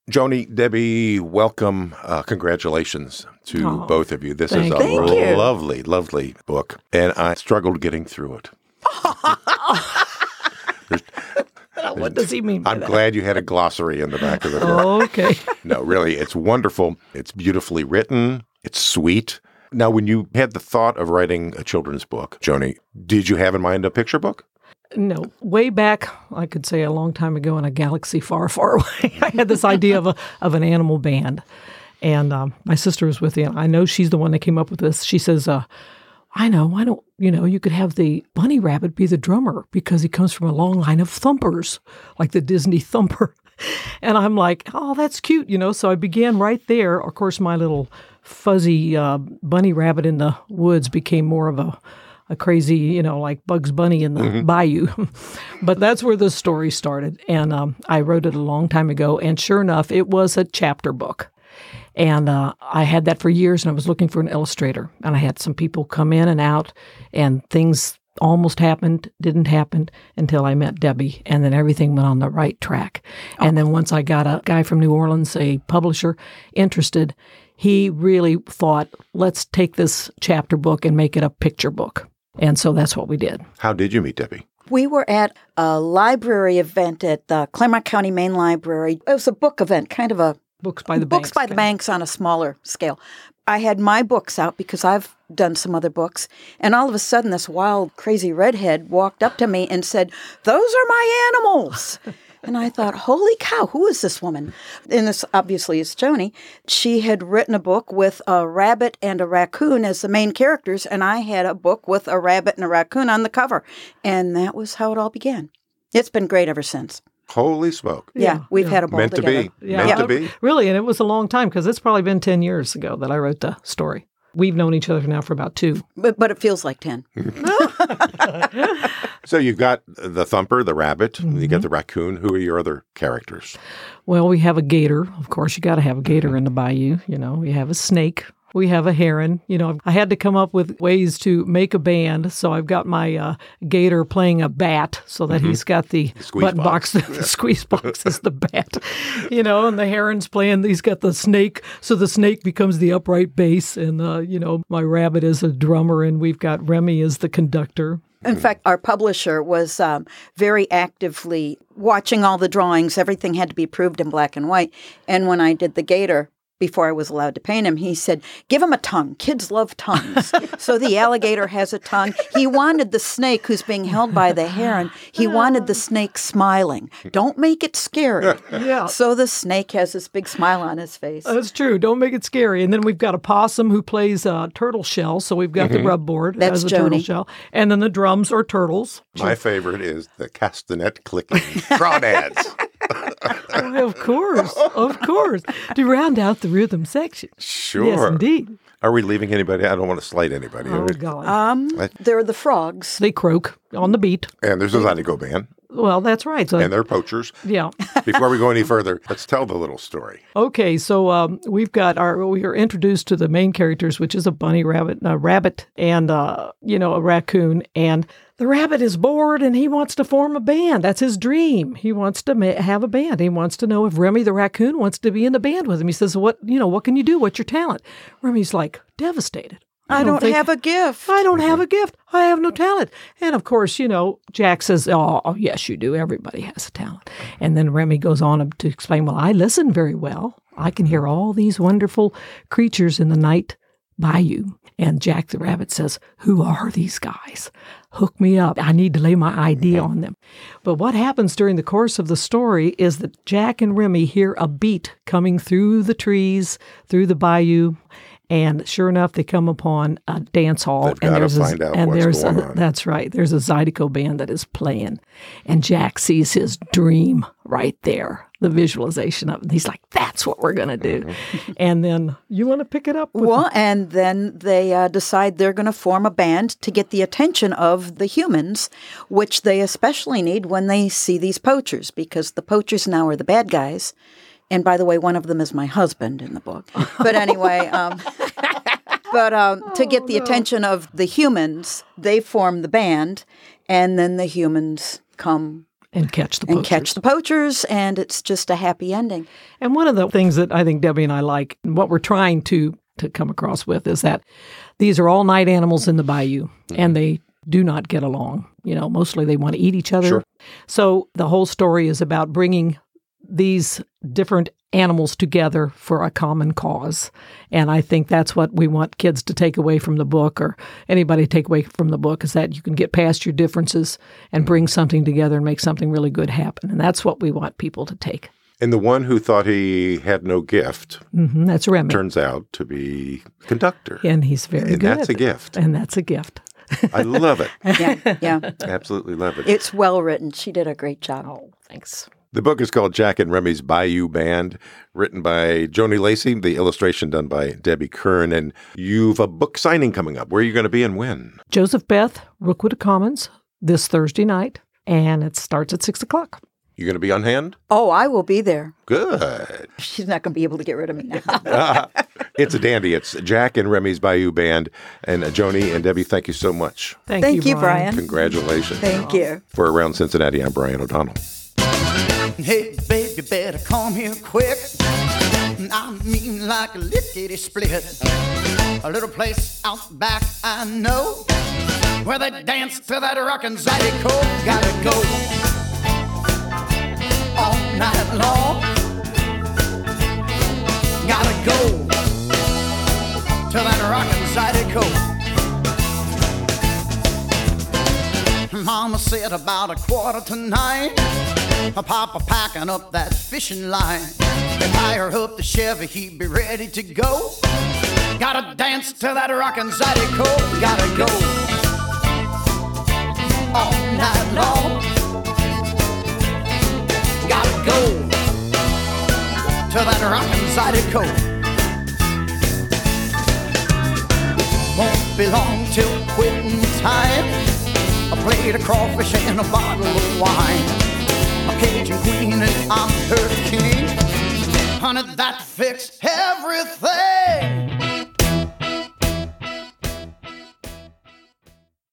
Joni, Debbie, welcome. Congratulations to both of you. This is a lovely, lovely book, and I struggled getting through it. What does he mean by I'm that? glad you had a glossary in the back of the book. Oh, okay. No, really, it's wonderful. It's beautifully written. It's sweet. Now, when you had the thought of writing a children's book, Joni, did you have in mind a picture book? No, way back, I could say a long time ago in a galaxy far, far away, I had this idea of an animal band. And my sister was with me, and I know she's the one that came up with this. She says, I know, why don't, you could have the bunny rabbit be the drummer because he comes from a long line of thumpers, like the Disney thumper. And I'm like, oh, that's cute, So I began right there. Of course, my little fuzzy bunny rabbit in the woods became more of a crazy, like Bugs Bunny in the bayou. But that's where the story started. And I wrote it a long time ago. And sure enough, it was a chapter book. And I had that for years, and I was looking for an illustrator. And I had some people come in and out, and things almost happened, didn't happen until I met Debbie, and then everything went on the right track. And then once I got a guy from New Orleans, a publisher, interested, he really thought, let's take this chapter book and make it a picture book. And so that's what we did. How did you meet Debbie? We were at a library event at the Claremont County Main Library. It was a book event, kind of a Books by the banks on a smaller scale. I had my books out because I've done some other books. And all of a sudden, this wild, crazy redhead walked up to me and said, "Those are my animals." And I thought, holy cow, who is this woman? And this obviously is Joni. She had written a book with a rabbit and a raccoon as the main characters, and I had a book with a rabbit and a raccoon on the cover. And that was how it all began. It's been great ever since. Holy smoke. Yeah, we've had a ball together. Meant to be. Meant to be. Really, and it was a long time because it's probably been 10 years ago that I wrote the story. We've known each other now for about 2. But it feels like 10. So you've got the thumper, the rabbit, you got the raccoon. Who are your other characters? Well, we have a gator. Of course, you got to have a gator in the bayou. We have a snake. We have a heron. I had to come up with ways to make a band. So I've got my gator playing a bat so that he's got the button box. The squeeze box is the bat. And the heron's playing, he's got the snake. So the snake becomes the upright bass. And, my rabbit is a drummer. And we've got Remy as the conductor. In fact, our publisher was very actively watching all the drawings. Everything had to be approved in black and white. And when I did the gator, before I was allowed to paint him, he said, "Give him a tongue. Kids love tongues." So the alligator has a tongue. He wanted the snake who's being held by the heron. He wanted the snake smiling. Don't make it scary. Yeah. So the snake has this big smile on his face. That's true. Don't make it scary. And then we've got a possum who plays turtle shell. So we've got the rub board That's as a Joni. Turtle shell. And then the drums are turtles. My favorite is the castanet clicking crawdads. Of course. To round out the rhythm section. Sure. Yes, indeed. Are we leaving anybody? I don't want to slight anybody. Oh, golly. There are the frogs. They croak on the beat. And there's a Zydeco band. Well, that's right. So, And they're poachers. yeah. Before we go any further, let's tell the little story. Okay, so we are introduced to the main characters, which is a bunny rabbit, and a raccoon. And the rabbit is bored and he wants to form a band. That's his dream. He wants to have a band. He wants to know if Remy the raccoon wants to be in the band with him. He says, what can you do? What's your talent? Remy's like devastated. I don't have a gift. I don't have a gift. I have no talent. And of course, Jack says, oh, yes, you do. Everybody has a talent. And then Remy goes on to explain, well, I listen very well. I can hear all these wonderful creatures in the night bayou. And Jack the rabbit says, who are these guys? Hook me up. I need to lay my idea on them. But what happens during the course of the story is that Jack and Remy hear a beat coming through the trees, through the bayou. And sure enough, they come upon a dance hall. They've got to find out what's going on. That's right. There's a Zydeco band that is playing. And Jack sees his dream right there, the visualization of it. He's like, that's what we're going to do. And then you want to pick it up? And then they decide they're going to form a band to get the attention of the humans, which they especially need when they see these poachers, because the poachers now are the bad guys. And by the way, one of them is my husband in the book. But anyway, to get the attention of the humans, they form the band, and then the humans come And catch the poachers. And catch the poachers, and it's just a happy ending. And one of the things that I think Debbie and I like, and what we're trying to come across with, is that these are all night animals in the bayou, and they do not get along. Mostly they want to eat each other. Sure. So the whole story is about bringing these different animals together for a common cause. And I think that's what we want kids to take away from the book, or anybody to take away from the book, is that you can get past your differences and bring something together and make something really good happen. And that's what we want people to take. And the one who thought he had no gift That's Remy. turns out to be conductor. And he's very and good. That's a gift. And that's a gift. I love it. Yeah. Absolutely love it. It's well written. She did a great job. Oh, thanks. The book is called Jack and Remy's Bayou Band, written by Joni Lacey, the illustration done by Debbie Kern. And you've a book signing coming up. Where are you going to be and when? Joseph Beth, Rookwood Commons, this Thursday night, and it starts at 6 o'clock. You going to be on hand? Oh, I will be there. Good. She's not going to be able to get rid of me now. It's a dandy. It's Jack and Remy's Bayou Band. And Joni and Debbie, thank you so much. Thank you, Brian. Congratulations. Thank you. For Around Cincinnati, I'm Brian O'Donnell. Hey, baby, better come here quick. I mean like a lickety-split. A little place out back I know, where they dance to that rockin' zydeco. Gotta go all night long. Gotta go to that rockin' zydeco. Mama said about 8:45, Papa packing up that fishing line. They fire up the Chevy, he'd be ready to go. Gotta dance to that rockin' zydeco. Gotta go all night long. Gotta go to that rockin' zydeco. Won't be long till quitting time. A plate of crawfish and a bottle of wine. A Cajun queen and I'm her king. Honey, that fixed everything.